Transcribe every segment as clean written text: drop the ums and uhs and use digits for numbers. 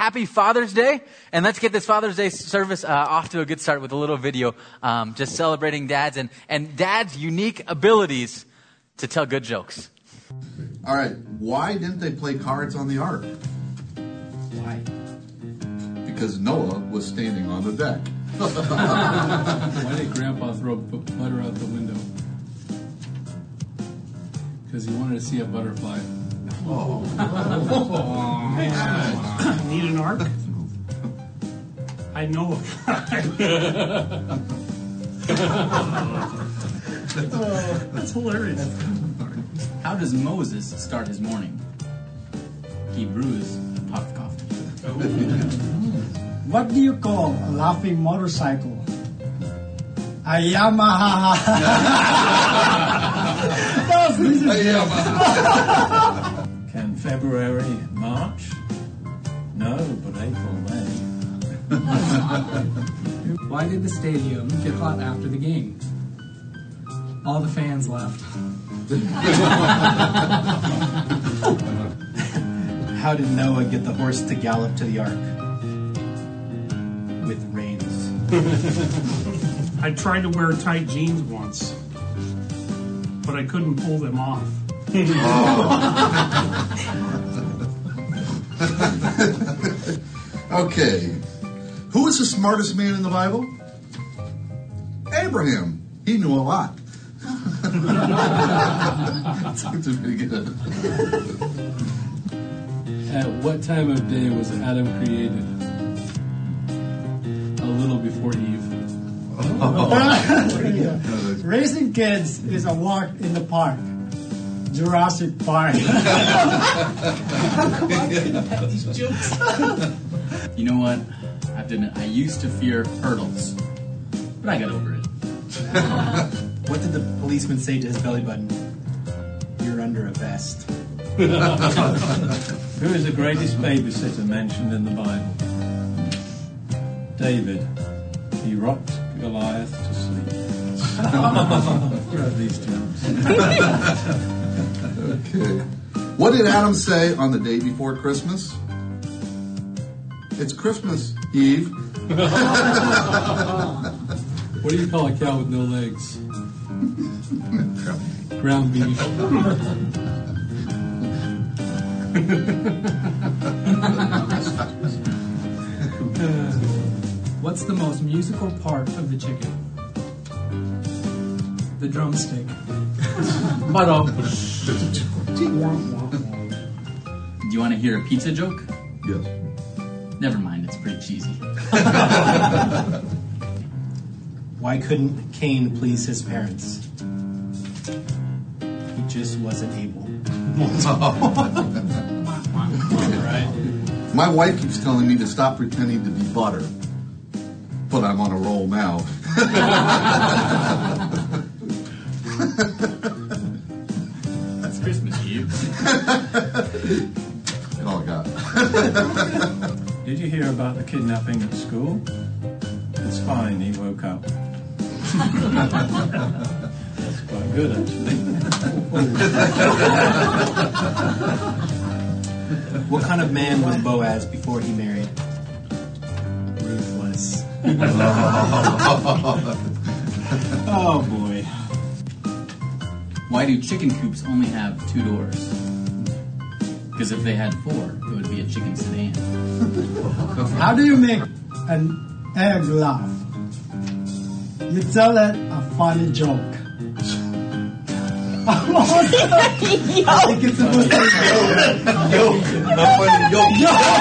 happy Father's Day. And let's get this Father's Day service off to a good start with a little video just celebrating dads and dads' unique abilities to tell good jokes. All right. Why didn't they play cards on the ark? Why? Because Noah was standing on the deck. Why did Grandpa throw butter out the window? Because he wanted to see a butterfly. Oh, man. Need an ark? I know that's hilarious. How does Moses start his morning? He brews a pot of coffee. What do you call a laughing motorcycle? A Yamaha. Can February, March? No, but April, May. Why did the stadium get hot after the game? All the fans left. How did Noah get the horse to gallop to the ark? With reins. I tried to wear tight jeans once, but I couldn't pull them off. Okay. Who was the smartest man in the Bible? Abraham. He knew a lot. That's pretty good. At what time of day was Adam created? A little before Eve. Raising kids is a walk in the park. Jurassic Park. These jokes. You know what? I have to admit, I used to fear hurdles, but I got over it. What did the policeman say to his belly button? You're under a vest. Who is the greatest babysitter mentioned in the Bible? David. He rocked Goliath to sleep. These jokes. Okay. What did Adam say on the day before Christmas? It's Christmas Eve. What do you call a cow with no legs? Ground beef. What's the most musical part of the chicken? The drumstick. Do you want to hear a pizza joke? Yes. Never mind, it's pretty cheesy. Why couldn't Cain please his parents? He just wasn't able. Right. My wife keeps telling me to stop pretending to be butter, but I'm on a roll now. That's Christmas Eve. That's all I got. Did you hear about the kidnapping at school? It's fine, he woke up. That's quite good, actually. What kind of man was Boaz before he married? Ruthless. Oh boy. Why do chicken coops only have 2 doors? Because if they had 4, it would be a chicken sedan. How do you make an egg laugh? You tell it a funny joke. I think it's supposed to be Yoke. A funny yoke.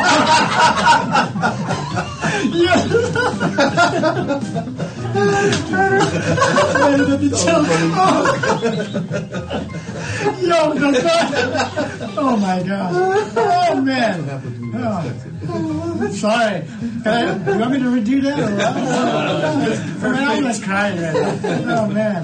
Oh my God. Oh man. Oh. Sorry. You want me to redo that? Or what? I'm just crying right now. Oh man.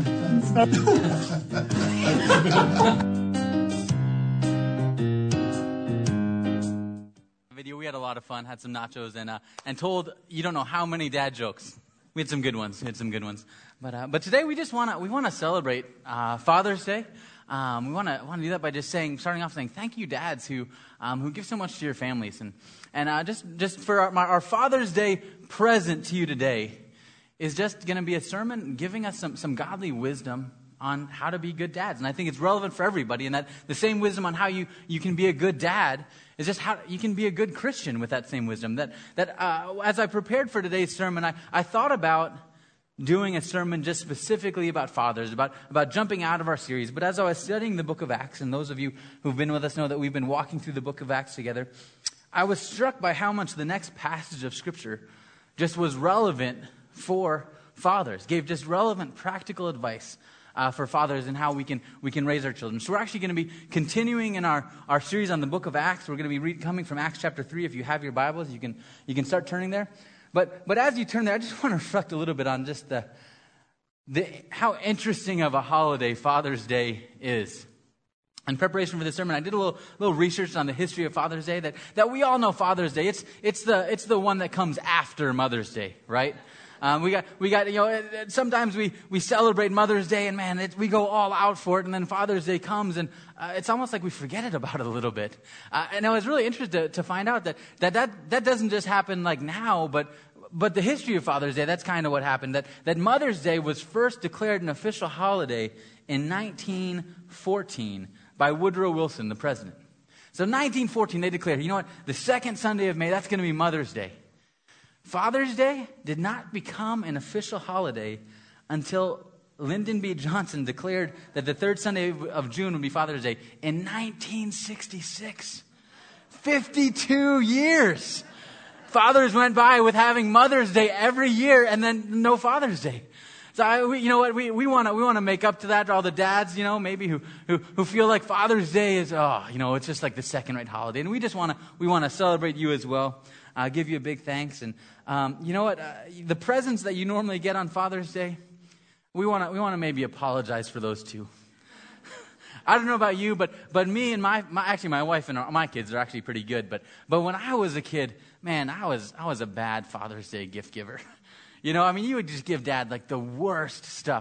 Video. We had a lot of fun, had some nachos, and told you don't know how many dad jokes We had some good ones. But today we want to celebrate Father's Day. We want to do that by starting off saying thank you, dads who give so much to your families, and just for our Father's Day present to you today is just going to be a sermon giving us some godly wisdom on how to be good dads. And I think it's relevant for everybody, and that the same wisdom on how you can be a good dad is just how you can be a good Christian with that same wisdom. That as I prepared for today's sermon, I thought about doing a sermon just specifically about fathers, about jumping out of our series. But as I was studying the book of Acts, and those of you who've been with us know that we've been walking through the book of Acts together, I was struck by how much the next passage of Scripture just was relevant for fathers, gave just relevant practical advice for fathers and how we can raise our children. So we're actually going to be continuing in our series on the book of Acts. We're going to be coming from Acts chapter 3. If you have your Bibles, you can start turning there. But as you turn there, I just want to reflect a little bit on just how interesting of a holiday Father's Day is. In preparation for this sermon, I did a little research on the history of Father's Day. That we all know Father's Day. It's the one that comes after Mother's Day, right? We got sometimes we celebrate Mother's Day, and man, we go all out for it, and then Father's Day comes, and it's almost like we forget about it a little bit. And I was really interested to find out that doesn't just happen like now, but the history of Father's Day, that's kind of what happened. That Mother's Day was first declared an official holiday in 1914 by Woodrow Wilson, the president. So 1914, they declared, you know what, the second Sunday of May, that's going to be Mother's Day. Father's Day did not become an official holiday until Lyndon B. Johnson declared that the third Sunday of June would be Father's Day in 1966. 52 years. Fathers went by with having Mother's Day every year and then no Father's Day. So we want to make up to that. All the dads, maybe who feel like Father's Day is it's just like the second-rate holiday, and we want to celebrate you as well. Give you a big thanks, and the presents that you normally get on Father's Day, we want to maybe apologize for those too. I don't know about you, but me and my wife and my kids are actually pretty good. But when I was a kid, man, I was a bad Father's Day gift giver. You would just give Dad like the worst stuff.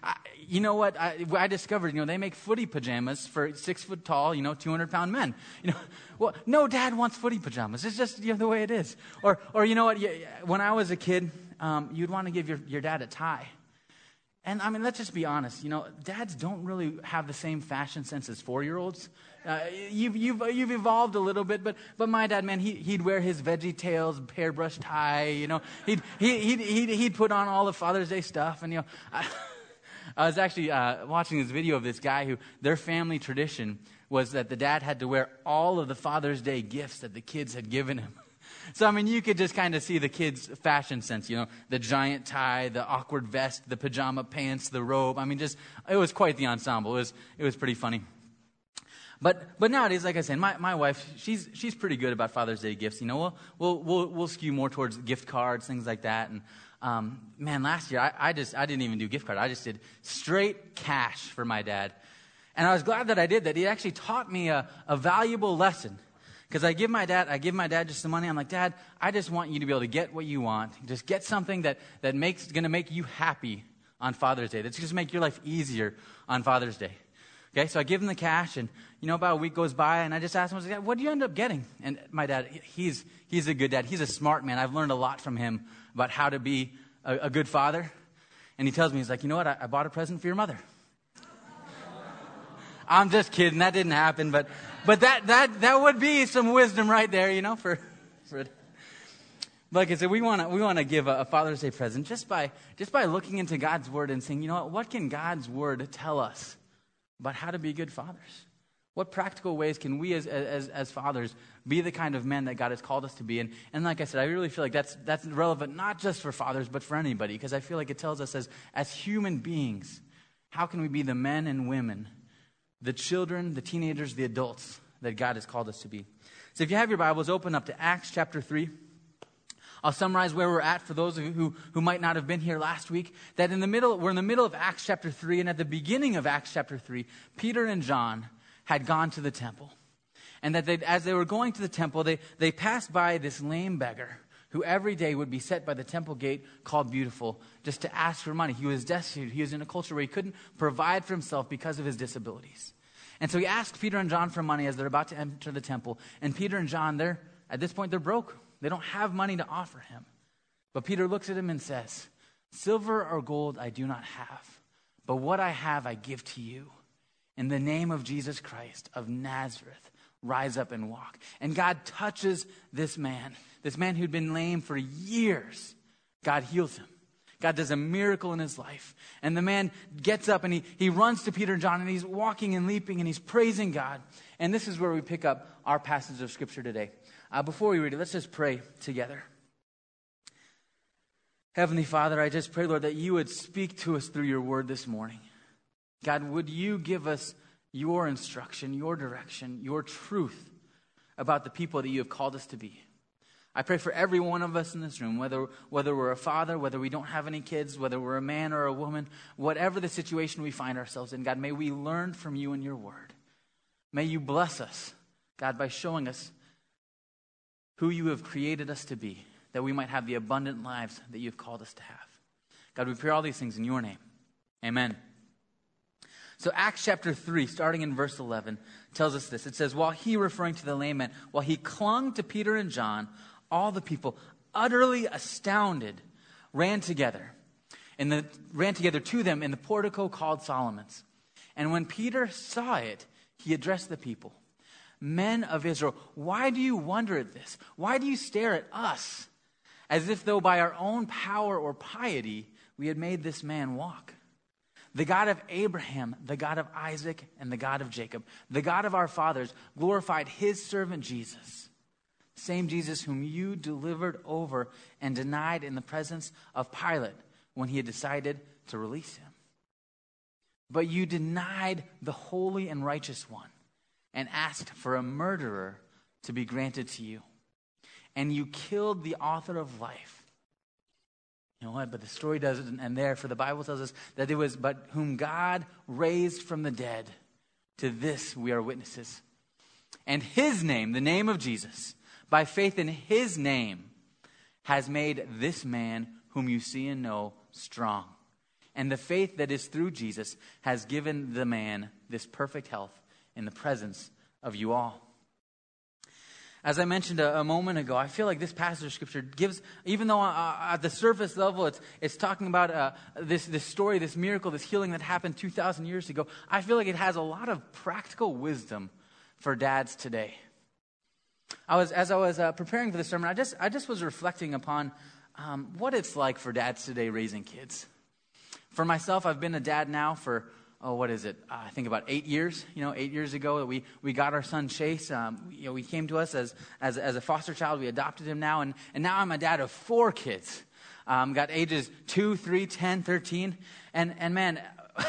I discovered, they make footy pajamas for 6 foot tall, 200-pound men. Well, no dad wants footy pajamas. It's just the way it is. Or when I was a kid, you'd want to give your dad a tie. And let's just be honest. Dads don't really have the same fashion sense as 4-year-olds. You've evolved a little bit, but my dad, man, he'd wear his Veggie Tales hairbrush tie. He'd put on all the Father's Day stuff, and I was actually watching this video of this guy who their family tradition was that the dad had to wear all of the Father's Day gifts that the kids had given him. So, you could just kind of see the kids' fashion sense, the giant tie, the awkward vest, the pajama pants, the robe. It was quite the ensemble. It was pretty funny. But nowadays, like I said, my wife, she's pretty good about Father's Day gifts. We'll skew more towards gift cards, things like that. And man, last year I didn't even do gift card. I just did straight cash for my dad. And I was glad that I did that. He actually taught me a valuable lesson. Because I give my dad just some money. I'm like, Dad, I just want you to be able to get what you want. Just get something that's going to make you happy on Father's Day. That's just make your life easier on Father's Day. Okay, so I give him the cash, and about a week goes by, and I just ask him, I was like, what do you end up getting? And my dad, he's a good dad. He's a smart man. I've learned a lot from him about how to be a good father. And he tells me, he's like, you know what? I bought a present for your mother. I'm just kidding. That didn't happen, but that would be some wisdom right there, for like I said, we want to give a Father's Day present just by looking into God's Word and saying, what can God's Word tell us about how to be good fathers? What practical ways can we as fathers be the kind of men that God has called us to be? And like I said, I really feel like that's relevant not just for fathers, but for anybody, because I feel like it tells us as human beings, how can we be the men and women, the children, the teenagers, the adults that God has called us to be. So if you have your Bibles, open up to Acts chapter 3. I'll summarize where we're at for those of you who might not have been here last week. That we're in the middle of Acts chapter 3, and at the beginning of Acts chapter 3, Peter and John had gone to the temple. And that as they were going to the temple, they passed by this lame beggar who every day would be set by the temple gate called Beautiful just to ask for money. He was destitute. He was in a culture where he couldn't provide for himself because of his disabilities. And so he asked Peter and John for money as they're about to enter the temple. And Peter and John, at this point, they're broke. They don't have money to offer him. But Peter looks at him and says, "Silver or gold I do not have, but what I have I give to you. In the name of Jesus Christ of Nazareth, rise up and walk." And God touches this man who'd been lame for years. God heals him. God does a miracle in his life. And the man gets up and he runs to Peter and John, and he's walking and leaping and he's praising God. And this is where we pick up our passage of Scripture today. Before we read it, let's just pray together. Heavenly Father, I just pray, Lord, that you would speak to us through your word this morning. God, would you give us your instruction, your direction, your truth about the people that you have called us to be. I pray for every one of us in this room, whether we're a father, whether we don't have any kids, whether we're a man or a woman, whatever the situation we find ourselves in, God, may we learn from you and your word. May you bless us, God, by showing us who you have created us to be, that we might have the abundant lives that you've called us to have. God, we pray all these things in your name. Amen. So Acts chapter 3, starting in verse 11, tells us this. It says, while he, referring to the lame man, while he clung to Peter and John, all the people, utterly astounded, ran together to them in the portico called Solomon's. And when Peter saw it, he addressed the people. Men of Israel, why do you wonder at this? Why do you stare at us as if though by our own power or piety we had made this man walk? The God of Abraham, the God of Isaac, and the God of Jacob, the God of our fathers, glorified his servant Jesus. Same Jesus whom you delivered over and denied in the presence of Pilate when he had decided to release him. But you denied the holy and righteous one and asked for a murderer to be granted to you. And you killed the author of life. You know what? But the story doesn't end there, for the Bible tells us that it was but whom God raised from the dead. To this we are witnesses. And his name, the name of Jesus, by faith in his name, has made this man whom you see and know strong. And the faith that is through Jesus has given the man this perfect health in the presence of you all. As I mentioned a moment ago, I feel like this passage of Scripture gives, even though at the surface level it's talking about this story, this miracle, this healing that happened 2,000 years ago, I feel like it has a lot of practical wisdom for dads today. As I was preparing for the sermon, I just was reflecting upon what it's like for dads today raising kids. For myself, I've been a dad now for, I think about 8 years. 8 years ago that we got our son Chase. We came to us as a foster child. We adopted him now, and now I'm a dad of 4 kids. Got ages 2, 3, 10, 13, and man,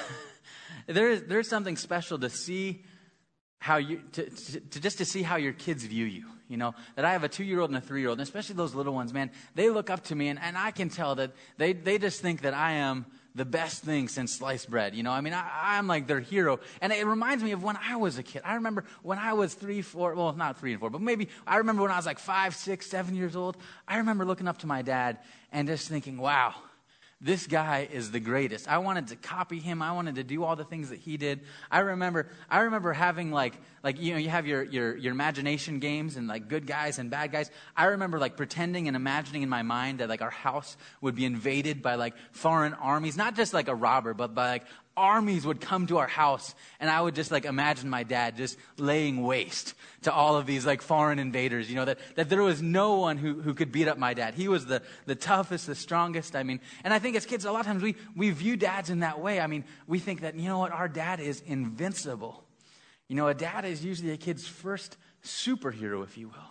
there's something special to see how you to see how your kids view you. That I have a 2-year-old and a 3-year-old, and especially those little ones, man, they look up to me, and I can tell that they just think that I am the best thing since sliced bread. I'm like their hero. And it reminds me of when I was a kid. I remember when I was 3, 4, well, not 3 and 4, but maybe I remember when I was like 5, 6, 7 years old. I remember looking up to my dad and just thinking, wow, this guy is the greatest. I wanted to copy him. I wanted to do all the things that he did. I remember having you have your imagination games and like good guys and bad guys. I remember like pretending and imagining in my mind that like our house would be invaded by like foreign armies, not just like a robber, but by like armies would come to our house, and I would just like imagine my dad just laying waste to all of these like foreign invaders, that there was no one who could beat up my dad. He was the toughest, the strongest. And I think as kids, a lot of times we view dads in that way. We think that, our dad is invincible. A dad is usually a kid's first superhero, if you will.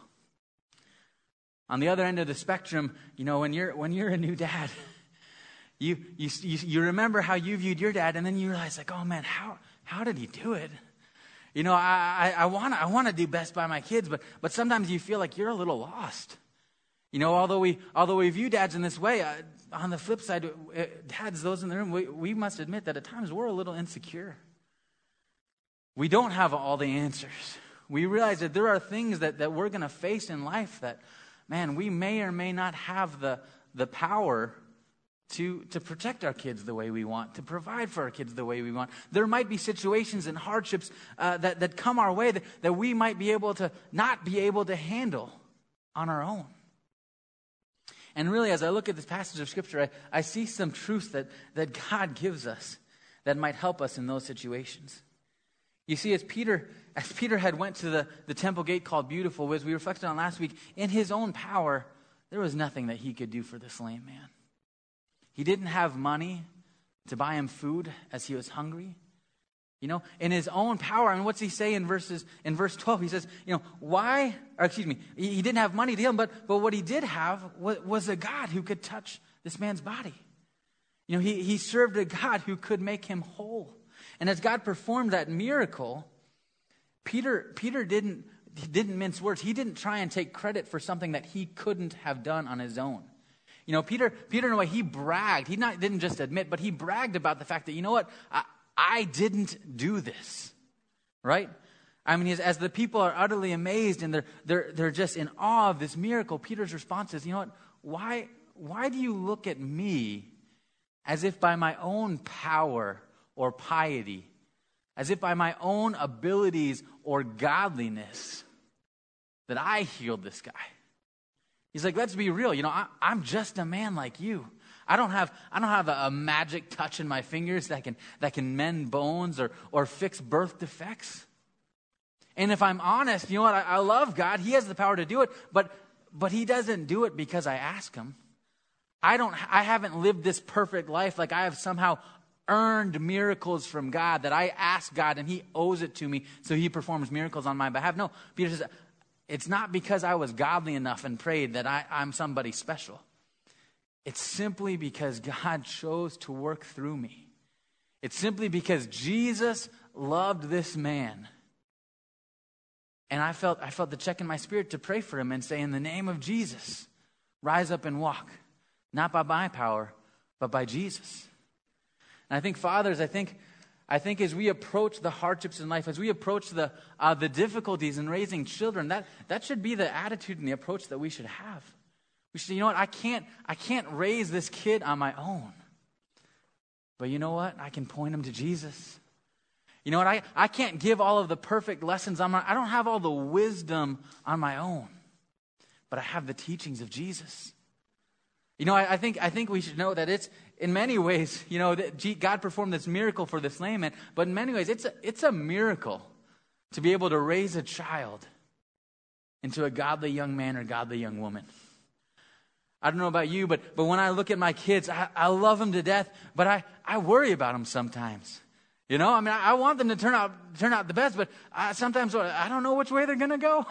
On the other end of the spectrum, when you're a new dad, You remember how you viewed your dad, and then you realize, like, oh man, how did he do it? I want to do best by my kids, but sometimes you feel like you're a little lost. Although we view dads in this way, on the flip side, dads, those in the room, we must admit that at times we're a little insecure. We don't have all the answers. We realize that there are things that we're going to face in life that, man, we may or may not have the power to protect our kids the way we want, to provide for our kids the way we want. There might be situations and hardships that come our way that we might be able to not be able to handle on our own. And really, as I look at this passage of Scripture, I see some truths that God gives us that might help us in those situations. You see, as Peter had went to the temple gate called Beautiful, as we reflected on last week, in his own power, there was nothing that he could do for this lame man. He didn't have money to buy him food as he was hungry. You know, in his own power. And what's he say in verse 12? He says, he didn't have money to heal him, but what he did have was a God who could touch this man's body. You know, he served a God who could make him whole. And as God performed that miracle, Peter didn't mince words. He didn't try and take credit for something that he couldn't have done on his own. You know, Peter in a way, he bragged. He didn't just admit, but he bragged about the fact that, you know what, I didn't do this, right? I mean, as the people are utterly amazed and they're just in awe of this miracle, Peter's response is, you know what, why do you look at me as if by my own power or piety, as if by my own abilities or godliness that I healed this guy? He's like, let's be real. You know, I'm just a man like you. I don't have a magic touch in my fingers that can mend bones or fix birth defects. And if I'm honest, you know what? I love God. He has the power to do it, but he doesn't do it because I ask him. I haven't lived this perfect life like I have somehow earned miracles from God, that I ask God and he owes it to me, so he performs miracles on my behalf. No, Peter says, it's not because I was godly enough and prayed that I'm somebody special. It's simply because God chose to work through me. It's simply because Jesus loved this man. And I felt the check in my spirit to pray for him and say, in the name of Jesus, rise up and walk. Not by my power, but by Jesus. And I think, fathers, I think as we approach the hardships in life, as we approach the difficulties in raising children, that should be the attitude and the approach that we should have. We should say, you know what, I can't raise this kid on my own. But you know what? I can point him to Jesus. You know what? I can't give all of the perfect lessons on I don't have all the wisdom on my own. But I have the teachings of Jesus. You know, I think we should know that it's, in many ways, you know, that God performed this miracle for this lame man, but in many ways, it's a miracle to be able to raise a child into a godly young man or godly young woman. I don't know about you, but when I look at my kids, I love them to death, but I worry about them sometimes. You know, I mean, I want them to turn out the best, but sometimes I don't know which way they're going to go.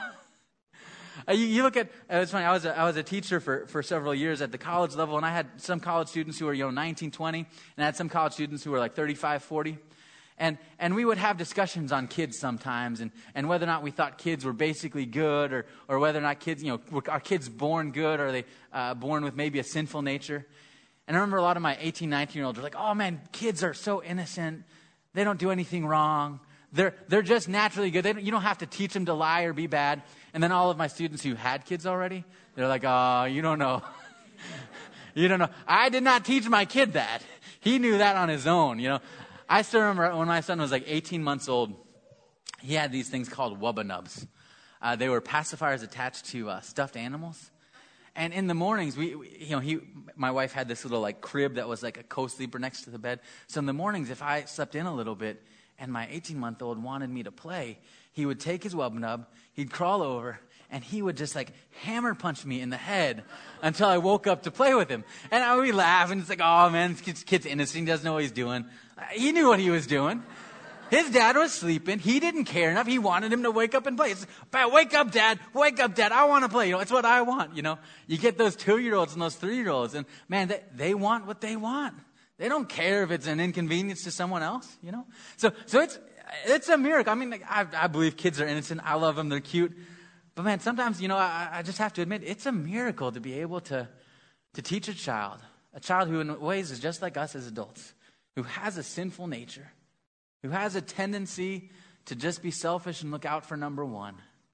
You look at, it's funny, I was a teacher for several years at the college level, and I had some college students who were, 19, 20, and I had some college students who were like 35, 40. And we would have discussions on kids sometimes, and whether or not we thought kids were basically good, or whether or not kids, are kids born good, or are they born with maybe a sinful nature? And I remember a lot of my 18, 19-year-olds were like, oh man, kids are so innocent. They don't do anything wrong. They're just naturally good. You don't have to teach them to lie or be bad. And then all of my students who had kids already, they're like, oh, you don't know. You don't know. I did not teach my kid that. He knew that on his own, I still remember when my son was like 18 months old, he had these things called Wubba Nubs. They were pacifiers attached to stuffed animals. And in the mornings, my wife had this little like crib that was like a co-sleeper next to the bed. So in the mornings, if I slept in a little bit and my 18-month-old wanted me to play, he would take his Wubba Nub, he'd crawl over, and he would just like hammer punch me in the head until I woke up to play with him. And we laugh, and it's like, oh man, this kid's innocent, he doesn't know what he's doing. He knew what he was doing. His dad was sleeping. He didn't care enough. He wanted him to wake up and play. It's, wake up, Dad. Wake up, Dad. I want to play. It's what I want, You get those 2-year-olds and those 3-year-olds, and man, they want what they want. They don't care if it's an inconvenience to someone else, So it's a miracle. I mean, I believe kids are innocent. I love them. They're cute. But man, sometimes, I just have to admit, it's a miracle to be able to teach a child who in ways is just like us as adults, who has a sinful nature, who has a tendency to just be selfish and look out for number one.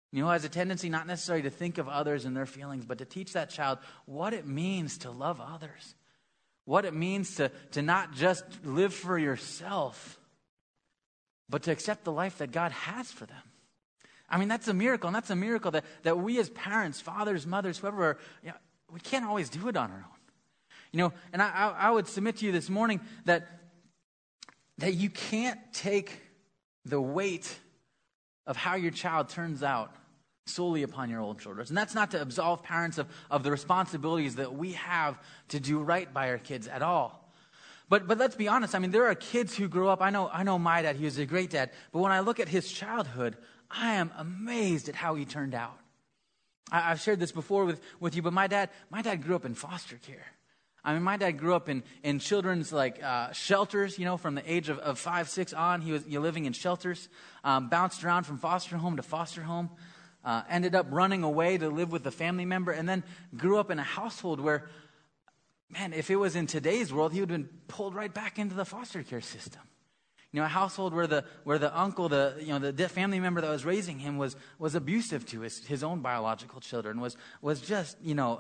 Has a tendency not necessarily to think of others and their feelings, but to teach that child what it means to love others. What it means to not just live for yourself, but to accept the life that God has for them. I mean, that's a miracle, and that's a miracle that we as parents, fathers, mothers, whoever, we can't always do it on our own. And I would submit to you this morning that you can't take the weight of how your child turns out solely upon your own shoulders. And that's not to absolve parents of the responsibilities that we have to do right by our kids at all. But let's be honest. I mean, there are kids who grow up. I know my dad. He was a great dad. But when I look at his childhood, I am amazed at how he turned out. I've shared this before with you, but my dad grew up in foster care. I mean, my dad grew up in children's shelters, from the age of 5, 6 on. He was living in shelters, bounced around from foster home to foster home, ended up running away to live with a family member, and then grew up in a household where, man, if it was in today's world, he would have been pulled right back into the foster care system. A household where the uncle, the family member that was raising him was abusive to his own biological children, was just,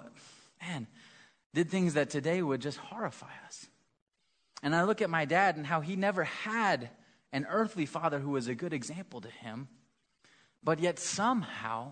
did things that today would just horrify us. And I look at my dad and how he never had an earthly father who was a good example to him, but yet somehow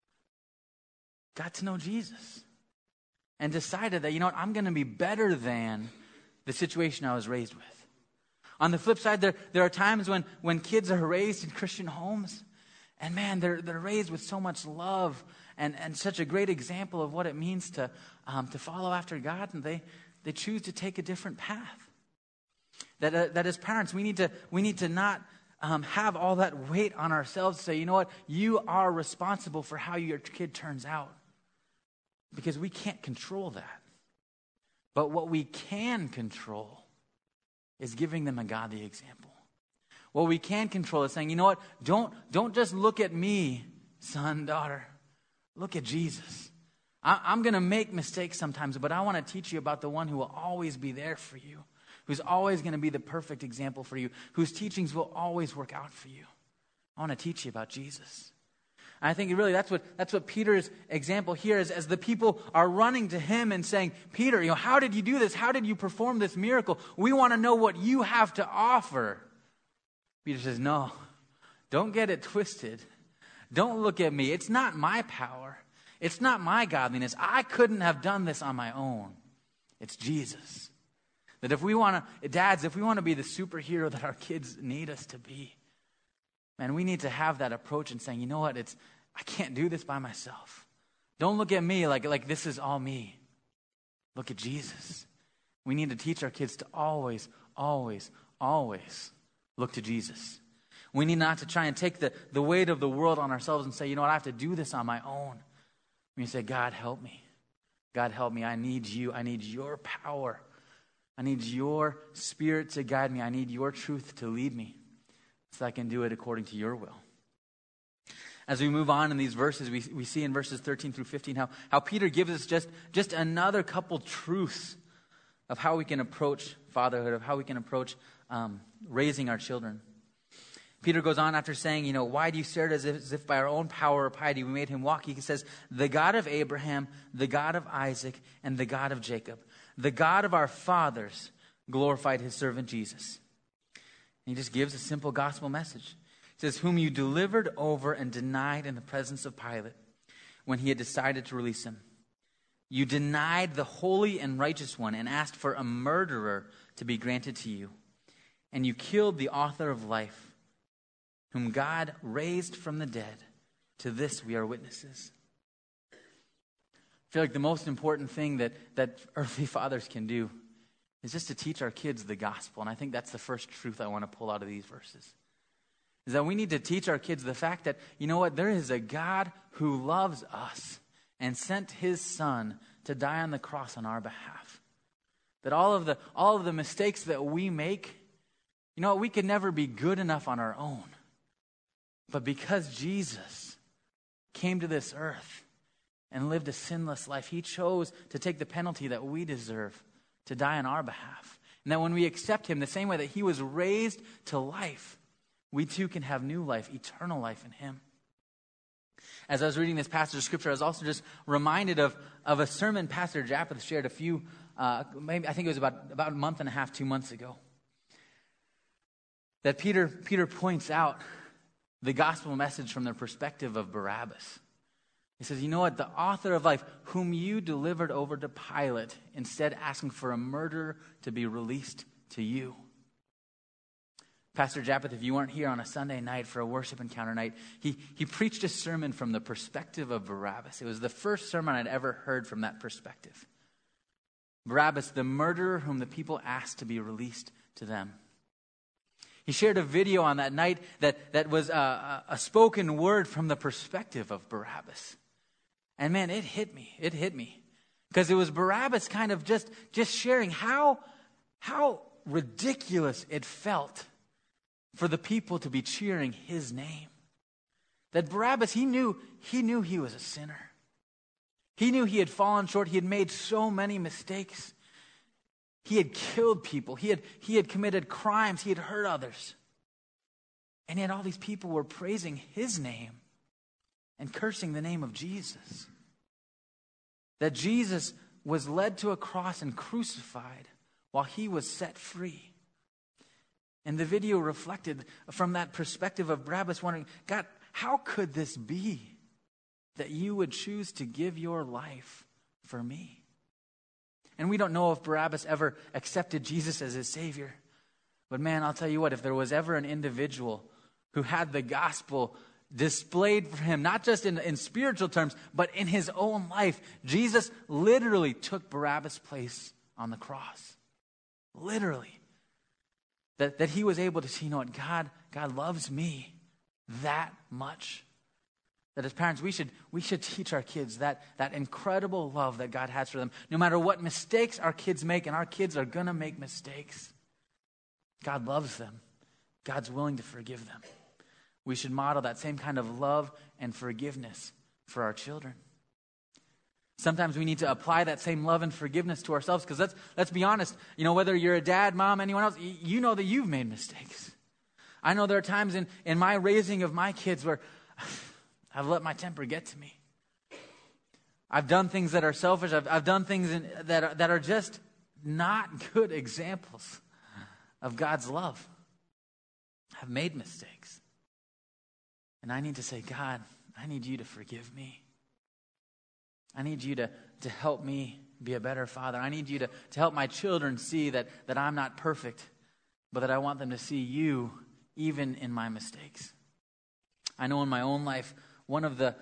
got to know Jesus and decided that, I'm going to be better than the situation I was raised with. On the flip side, there are times when kids are raised in Christian homes, and man, they're raised with so much love and such a great example of what it means to follow after God, and they choose to take a different path. That as parents, we need to not have all that weight on ourselves to say, you are responsible for how your kid turns out, because we can't control that. But what we can control is giving them a godly example. What we can control is saying, don't just look at me, son, daughter. Look at Jesus. I'm going to make mistakes sometimes, but I want to teach you about the one who will always be there for you, who's always going to be the perfect example for you, whose teachings will always work out for you. I want to teach you about Jesus. And I think really that's what Peter's example here is, as the people are running to him and saying, Peter, how did you do this? How did you perform this miracle? We want to know what you have to offer. Peter says, no, don't get it twisted. Don't look at me. It's not my power. It's not my godliness. I couldn't have done this on my own. It's Jesus. That if we want to, dads, if we want to be the superhero that our kids need us to be, man, we need to have that approach and saying, I can't do this by myself. Don't look at me like this is all me. Look at Jesus. We need to teach our kids to always, always, always look to Jesus. We need not to try and take the weight of the world on ourselves and say, I have to do this on my own. We say, God, help me. God, help me. I need you. I need your power. I need your spirit to guide me. I need your truth to lead me so I can do it according to your will. As we move on in these verses, we see in verses 13 through 15 how Peter gives us just another couple truths of how we can approach fatherhood, of how we can approach raising our children. Peter goes on after saying, why do you stare as if by our own power or piety we made him walk? He says, the God of Abraham, the God of Isaac, and the God of Jacob, the God of our fathers, glorified his servant Jesus. And he just gives a simple gospel message. He says, whom you delivered over and denied in the presence of Pilate when he had decided to release him. You denied the holy and righteous one and asked for a murderer to be granted to you. And you killed the author of life, whom God raised from the dead. To this we are witnesses. I feel like the most important thing that earthly fathers can do is just to teach our kids the gospel. And I think that's the first truth I want to pull out of these verses. Is that we need to teach our kids the fact that, there is a God who loves us and sent his son to die on the cross on our behalf. That all of the mistakes that we make, we could never be good enough on our own. But because Jesus came to this earth and lived a sinless life, he chose to take the penalty that we deserve to die on our behalf. And that when we accept him, the same way that he was raised to life, we too can have new life, eternal life in him. As I was reading this passage of Scripture, I was also just reminded of a sermon Pastor Japheth shared I think it was about a month and a half, 2 months ago. That Peter points out the gospel message from the perspective of Barabbas. He says, you know what? The author of life, whom you delivered over to Pilate, instead asking for a murderer to be released to you. Pastor Japheth, if you weren't here on a Sunday night for a worship encounter night, he preached a sermon from the perspective of Barabbas. It was the first sermon I'd ever heard from that perspective. Barabbas, the murderer whom the people asked to be released to them. He shared a video on that night that was a spoken word from the perspective of Barabbas. And man, it hit me. It hit me. Because it was Barabbas kind of just sharing how ridiculous it felt for the people to be cheering his name. That Barabbas, he knew he was a sinner. He knew he had fallen short. He had made so many mistakes. He had killed people. He had committed crimes. He had hurt others. And yet all these people were praising his name and cursing the name of Jesus. That Jesus was led to a cross and crucified while he was set free. And the video reflected from that perspective of Barabbas wondering, God, how could this be that you would choose to give your life for me? And we don't know if Barabbas ever accepted Jesus as his Savior. But man, I'll tell you what, if there was ever an individual who had the gospel displayed for him, not just in spiritual terms, but in his own life, Jesus literally took Barabbas' place on the cross. Literally. That he was able to see, you know what, God loves me that much. That as parents, we should teach our kids that incredible love that God has for them. No matter what mistakes our kids make, and our kids are going to make mistakes, God loves them. God's willing to forgive them. We should model that same kind of love and forgiveness for our children. Sometimes we need to apply that same love and forgiveness to ourselves, because let's be honest, you know, whether you're a dad, mom, anyone else, you know that you've made mistakes. I know there are times in my raising of my kids where I've let my temper get to me. I've done things that are selfish. I've done things that are just not good examples of God's love. I've made mistakes. And I need to say, God, I need you to forgive me. I need you to help me be a better father. I need you to help my children see that I'm not perfect, but that I want them to see you even in my mistakes. I know in my own life, one of the,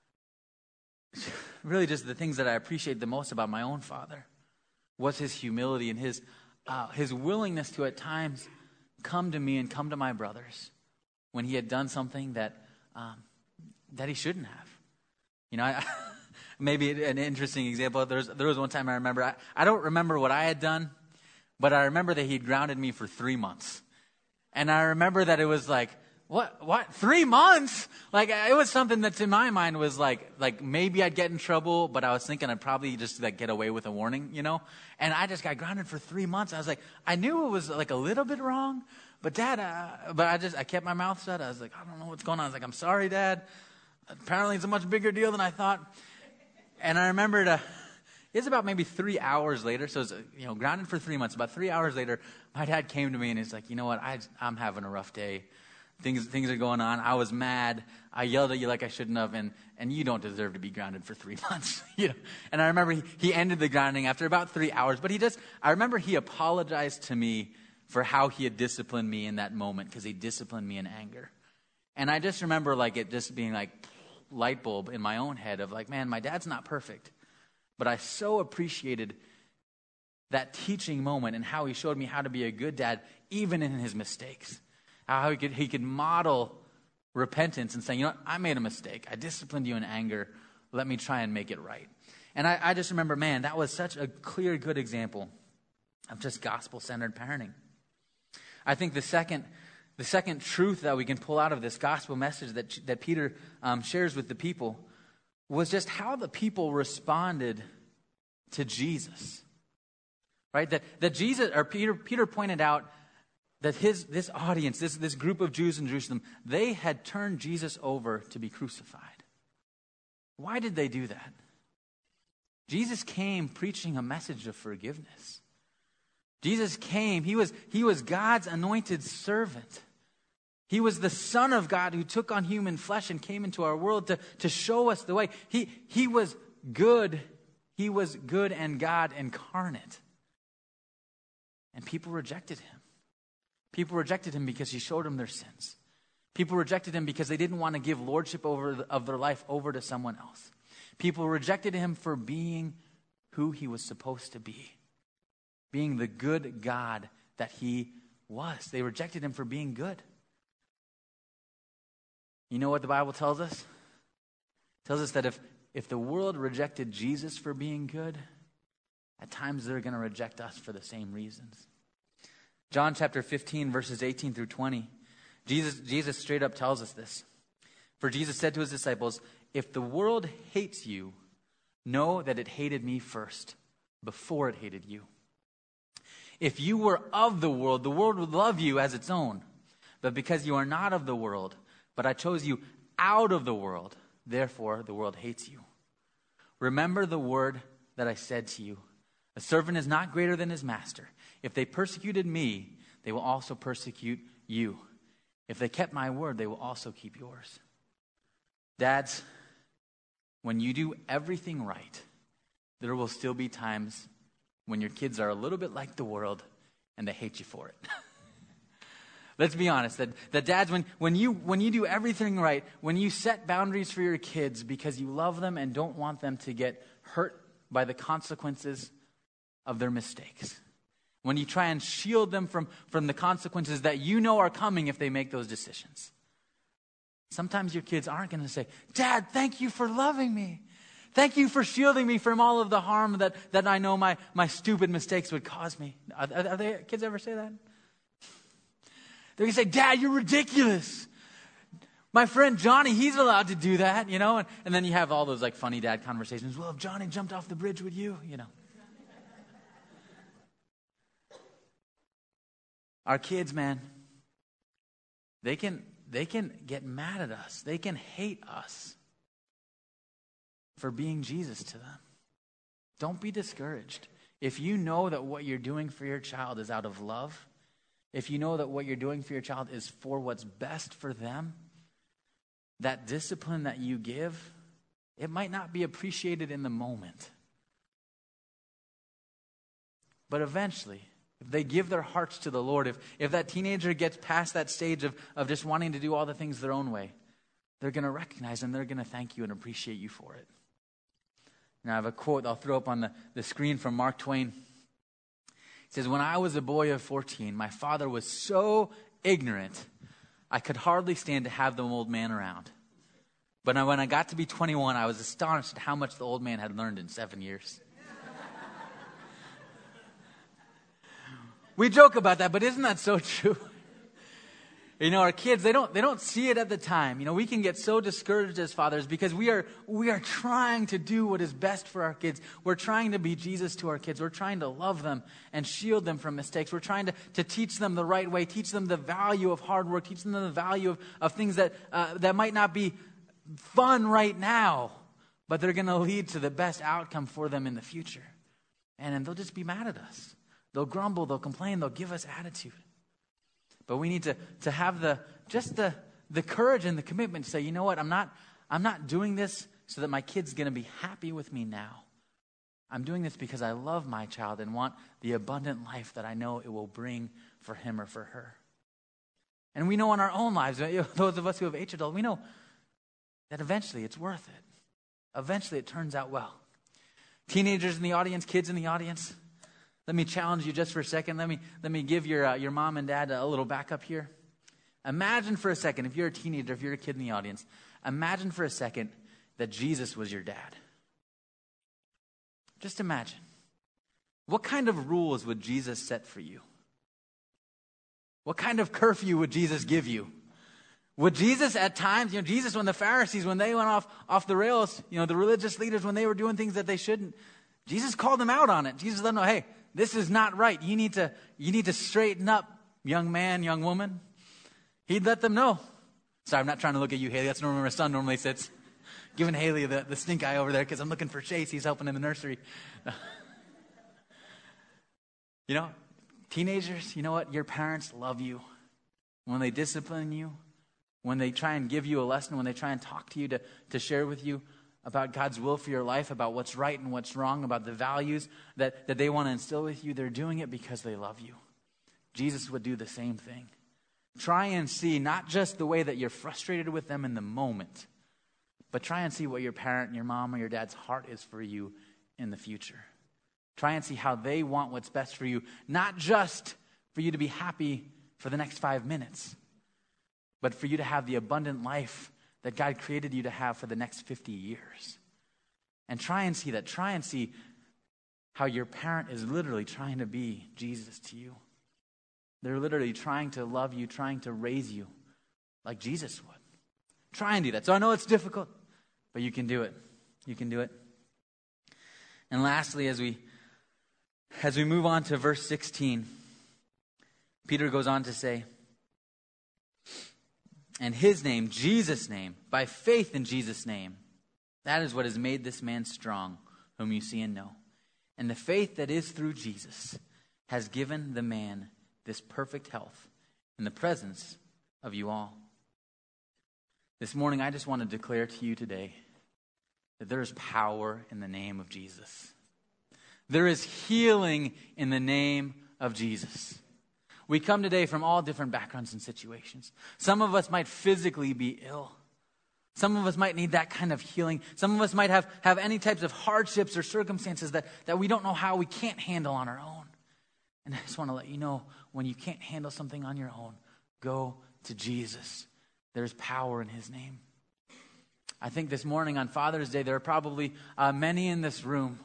really just the things that I appreciate the most about my own father was his humility and his willingness to at times come to me and come to my brothers when he had done something that he shouldn't have. You know, maybe an interesting example, there was one time I remember, I don't remember what I had done, but I remember that he'd grounded me for 3 months. And I remember that it was like, what, 3 months? Like, it was something that to my mind was like maybe I'd get in trouble, but I was thinking I'd probably just like get away with a warning, you know? And I just got grounded for 3 months. I was like, I knew it was like a little bit wrong, but Dad, I kept my mouth shut. I was like, I don't know what's going on. I was like, I'm sorry, Dad. Apparently it's a much bigger deal than I thought. And I remembered, it was about maybe 3 hours later. So it was, grounded for 3 months. About 3 hours later, my dad came to me and he's like, you know what? I'm having a rough day. Things are going on. I was mad. I yelled at you like I shouldn't have, and you don't deserve to be grounded for 3 months. And I remember he ended the grounding after about 3 hours. But I remember he apologized to me for how he had disciplined me in that moment, because he disciplined me in anger. And I just remember like it just being like light bulb in my own head of like, man, my dad's not perfect. But I so appreciated that teaching moment and how he showed me how to be a good dad, even in his mistakes. How he could model repentance and saying, you know what, I made a mistake. I disciplined you in anger. Let me try and make it right. And I just remember, man, that was such a clear, good example of just gospel-centered parenting. I think the second truth that we can pull out of this gospel message that Peter shares with the people was just how the people responded to Jesus. Right? That Jesus, or Peter pointed out that this audience, this group of Jews in Jerusalem, they had turned Jesus over to be crucified. Why did they do that? Jesus came preaching a message of forgiveness. Jesus came, he was God's anointed servant. He was the Son of God who took on human flesh and came into our world to show us the way. He was good. He was good and God incarnate. And people rejected him. People rejected him because he showed them their sins. People rejected him because they didn't want to give lordship of their life over to someone else. People rejected him for being who he was supposed to be, being the good God that he was. They rejected him for being good. You know what the Bible tells us? It tells us that if the world rejected Jesus for being good, at times they're going to reject us for the same reasons. John chapter 15, verses 18 through 20. Jesus straight up tells us this. For Jesus said to his disciples, if the world hates you, know that it hated me first, before it hated you. If you were of the world would love you as its own. But because you are not of the world, but I chose you out of the world, therefore the world hates you. Remember the word that I said to you. A servant is not greater than his master. If they persecuted me, they will also persecute you. If they kept my word, they will also keep yours. Dads, when you do everything right, there will still be times when your kids are a little bit like the world and they hate you for it. Let's be honest, that dads, when you do everything right, when you set boundaries for your kids because you love them and don't want them to get hurt by the consequences of their mistakes, when you try and shield them from the consequences that you know are coming if they make those decisions, sometimes your kids aren't going to say, Dad, thank you for loving me. Thank you for shielding me from all of the harm that I know my stupid mistakes would cause me. Are they, kids ever say that? They're going to say, Dad, you're ridiculous. My friend Johnny, he's allowed to do that, you know. And then you have all those like funny dad conversations. Well, if Johnny jumped off the bridge with you, you know. Our kids, man, they can get mad at us. They can hate us for being Jesus to them. Don't be discouraged. If you know that what you're doing for your child is out of love, if you know that what you're doing for your child is for what's best for them, that discipline that you give, it might not be appreciated in the moment. But eventually, if they give their hearts to the Lord, if that teenager gets past that stage of just wanting to do all the things their own way, they're going to recognize and they're going to thank you and appreciate you for it. Now, I have a quote I'll throw up on the screen from Mark Twain. It says, when I was a boy of 14, my father was so ignorant, I could hardly stand to have the old man around. But when I got to be 21, I was astonished at how much the old man had learned in 7 years. We joke about that, but isn't that so true? You know, our kids, they don't see it at the time. You know, we can get so discouraged as fathers because we are trying to do what is best for our kids. We're trying to be Jesus to our kids. We're trying to love them and shield them from mistakes. We're trying to teach them the right way, teach them the value of hard work, teach them the value of things that might not be fun right now, but they're going to lead to the best outcome for them in the future. And they'll just be mad at us. They'll grumble, they'll complain, they'll give us attitude. But we need to have the courage and the commitment to say, you know what, I'm not doing this so that my kid's going to be happy with me now. I'm doing this because I love my child and want the abundant life that I know it will bring for him or for her. And we know in our own lives, those of us who have aged adult, we know that eventually it's worth it. Eventually it turns out well. Teenagers in the audience, kids in the audience, let me challenge you just for a second. Let me give your mom and dad a little backup here. Imagine for a second, if you're a teenager, if you're a kid in the audience, imagine for a second that Jesus was your dad. Just imagine. What kind of rules would Jesus set for you? What kind of curfew would Jesus give you? Would Jesus at times, Jesus, when the Pharisees, when they went off the rails, the religious leaders, when they were doing things that they shouldn't, Jesus called them out on it. Jesus let them know, hey, this is not right. You need to straighten up, young man, young woman. He'd let them know. Sorry, I'm not trying to look at you, Haley. That's where my son normally sits. giving Haley the stink eye over there because I'm looking for Chase. He's helping in the nursery. You know, teenagers, you know what? Your parents love you. When they discipline you, when they try and give you a lesson, when they try and talk to you to share with you about God's will for your life, about what's right and what's wrong, about the values that they want to instill with you, they're doing it because they love you. Jesus would do the same thing. Try and see not just the way that you're frustrated with them in the moment, but try and see what your parent, your mom, or your dad's heart is for you in the future. Try and see how they want what's best for you, not just for you to be happy for the next 5 minutes, but for you to have the abundant life that God created you to have for the next 50 years. And try and see that. Try and see how your parent is literally trying to be Jesus to you. They're literally trying to love you, trying to raise you like Jesus would. Try and do that. So I know it's difficult, but you can do it. You can do it. And lastly, as we move on to verse 16, Peter goes on to say, and his name, Jesus' name, by faith in Jesus' name, that is what has made this man strong, whom you see and know. And the faith that is through Jesus has given the man this perfect health in the presence of you all. This morning, I just want to declare to you today that there is power in the name of Jesus. There is healing in the name of Jesus. We come today from all different backgrounds and situations. Some of us might physically be ill. Some of us might need that kind of healing. Some of us might have any types of hardships or circumstances that we don't know how, we can't handle on our own. And I just want to let you know, when you can't handle something on your own, go to Jesus. There's power in his name. I think this morning on Father's Day, there are probably many in this room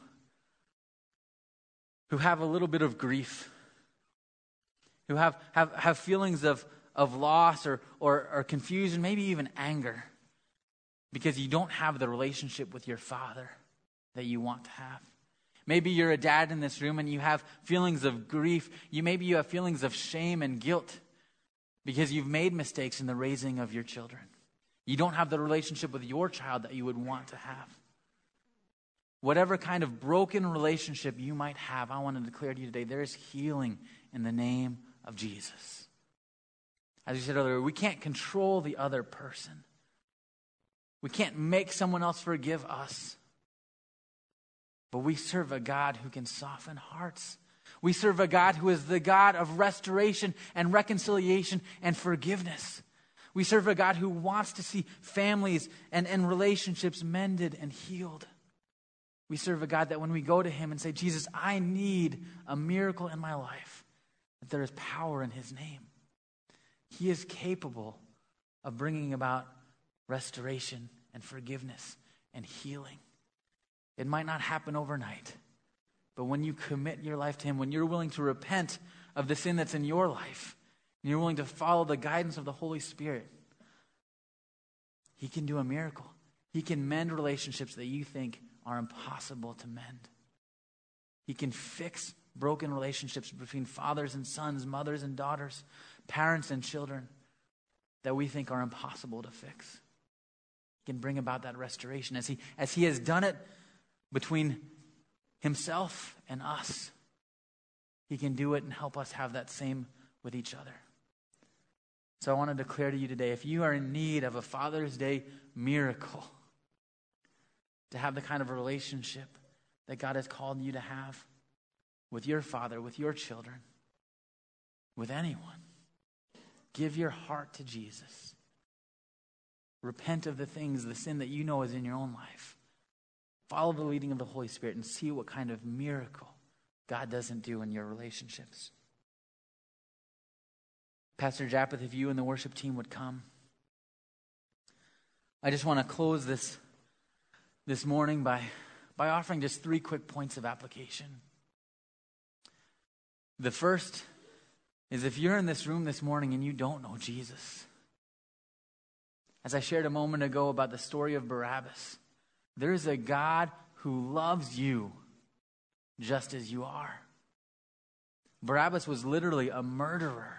who have a little bit of grief, who have feelings of loss or confusion, maybe even anger, because you don't have the relationship with your father that you want to have. Maybe you're a dad in this room and you have feelings of grief. Maybe you have feelings of shame and guilt because you've made mistakes in the raising of your children. You don't have the relationship with your child that you would want to have. Whatever kind of broken relationship you might have, I want to declare to you today, there is healing in the name of Jesus. As you said earlier, we can't control the other person. We can't make someone else forgive us. But we serve a God who can soften hearts. We serve a God who is the God of restoration and reconciliation and forgiveness. We serve a God who wants to see families and relationships mended and healed. We serve a God that when we go to him and say, Jesus, I need a miracle in my life, that there is power in his name. He is capable of bringing about restoration and forgiveness and healing. It might not happen overnight, but when you commit your life to him, when you're willing to repent of the sin that's in your life, and you're willing to follow the guidance of the Holy Spirit, he can do a miracle. He can mend relationships that you think are impossible to mend. He can fix broken relationships between fathers and sons, mothers and daughters, parents and children that we think are impossible to fix. He can bring about that restoration as he has done it between himself and us. He can do it and help us have that same with each other. So I want to declare to you today, if you are in need of a Father's Day miracle, to have the kind of relationship that God has called you to have with your father, with your children, with anyone, give your heart to Jesus. Repent of the sin that you know is in your own life. Follow the leading of the Holy Spirit and see what kind of miracle God doesn't do in your relationships. Pastor Japheth, if you and the worship team would come. I just want to close this morning by offering just 3 quick points of application. The first is, if you're in this room this morning and you don't know Jesus, as I shared a moment ago about the story of Barabbas, there is a God who loves you just as you are. Barabbas was literally a murderer.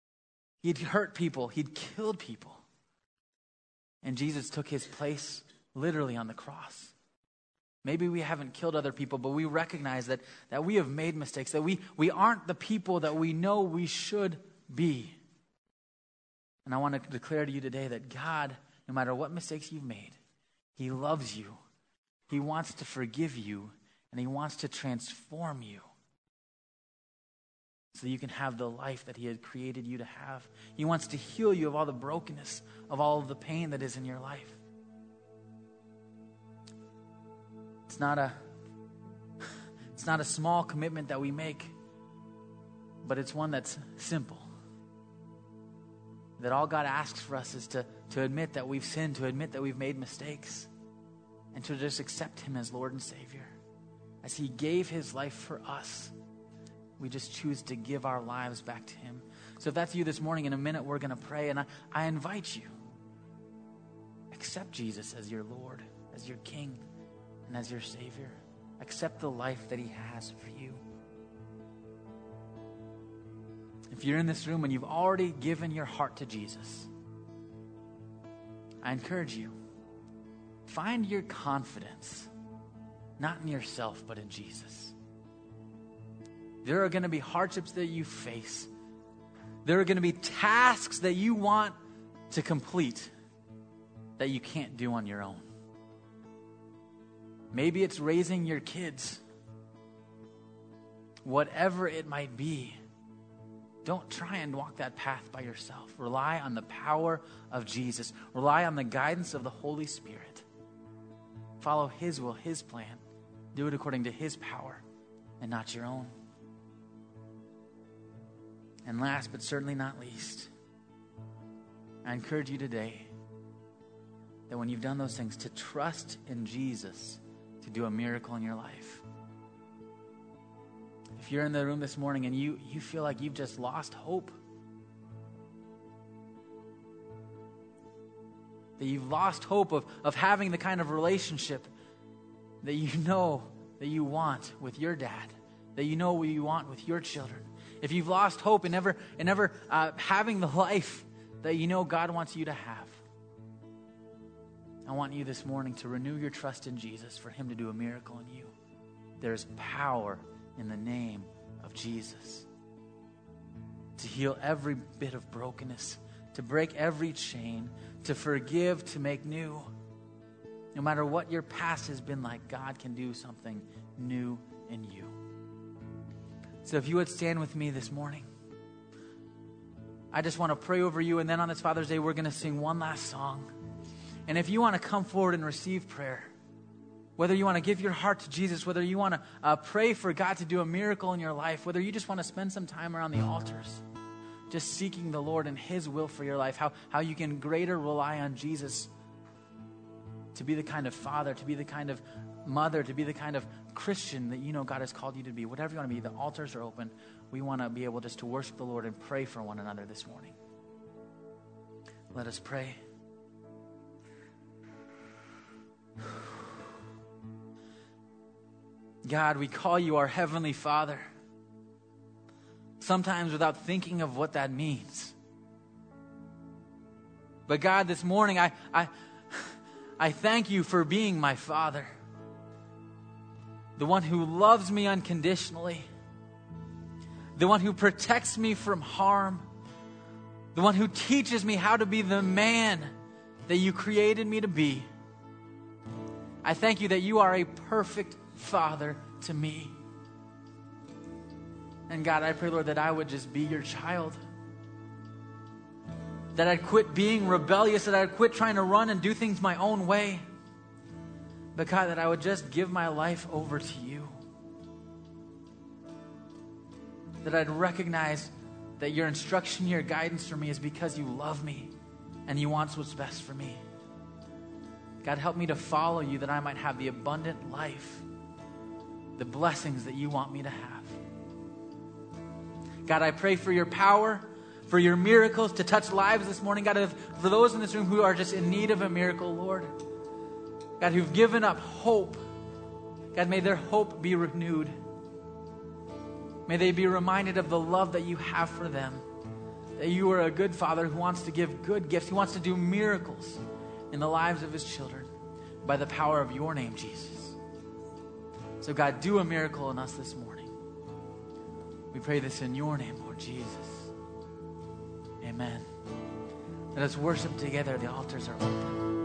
He'd hurt people. He'd killed people. And Jesus took his place literally on the cross. Maybe we haven't killed other people, but we recognize that we have made mistakes, that we aren't the people that we know we should be. And I want to declare to you today that God, no matter what mistakes you've made, He loves you. He wants to forgive you, and He wants to transform you so that you can have the life that He had created you to have. He wants to heal you of all the brokenness, of all of the pain that is in your life. It's not a small commitment that we make, but it's one that's simple. That all God asks for us is to admit that we've sinned, to admit that we've made mistakes, and to just accept Him as Lord and Savior. As He gave His life for us, we just choose to give our lives back to Him. So if that's you this morning, in a minute we're going to pray, and I invite you, accept Jesus as your Lord, as your King, and as your Savior. Accept the life that He has for you. If you're in this room and you've already given your heart to Jesus, I encourage you, find your confidence, not in yourself, but in Jesus. There are going to be hardships that you face. There are going to be tasks that you want to complete that you can't do on your own. Maybe it's raising your kids. Whatever it might be, don't try and walk that path by yourself. Rely on the power of Jesus. Rely on the guidance of the Holy Spirit. Follow His will, His plan. Do it according to His power and not your own. And last but certainly not least, I encourage you today that when you've done those things, to trust in Jesus to do a miracle in your life. If you're in the room this morning and you feel like you've just lost hope, that you've lost hope of having the kind of relationship that you know that you want with your dad, that you know what you want with your children, if you've lost hope in never having the life that you know God wants you to have, I want you this morning to renew your trust in Jesus for Him to do a miracle in you. There's power in the name of Jesus to heal every bit of brokenness, to break every chain, to forgive, to make new. No matter what your past has been like, God can do something new in you. So if you would stand with me this morning, I just want to pray over you, and then on this Father's Day, we're going to sing one last song. And if you want to come forward and receive prayer, whether you want to give your heart to Jesus, whether you want to pray for God to do a miracle in your life, whether you just want to spend some time around the altars, just seeking the Lord and His will for your life, how you can greater rely on Jesus to be the kind of father, to be the kind of mother, to be the kind of Christian that you know God has called you to be. Whatever you want to be, the altars are open. We want to be able just to worship the Lord and pray for one another this morning. Let us pray. God, we call you our Heavenly Father, sometimes without thinking of what that means. But God, this morning, I thank you for being my Father, the one who loves me unconditionally, the one who protects me from harm, the one who teaches me how to be the man that you created me to be. I thank you that you are a perfect Father to me. And God, I pray, Lord, that I would just be your child. That I'd quit being rebellious, that I'd quit trying to run and do things my own way. But God, that I would just give my life over to you. That I'd recognize that your instruction, your guidance for me is because you love me and you want what's best for me. God, help me to follow you that I might have the abundant life, the blessings that you want me to have. God, I pray for your power, for your miracles to touch lives this morning. God, for those in this room who are just in need of a miracle, Lord. God, who've given up hope. God, may their hope be renewed. May they be reminded of the love that you have for them. That you are a good Father who wants to give good gifts. He wants to do miracles in the lives of His children. by the power of your name, Jesus. So God, do a miracle in us this morning. We pray this in your name, Lord Jesus. Amen. Let us worship together. The altars are open.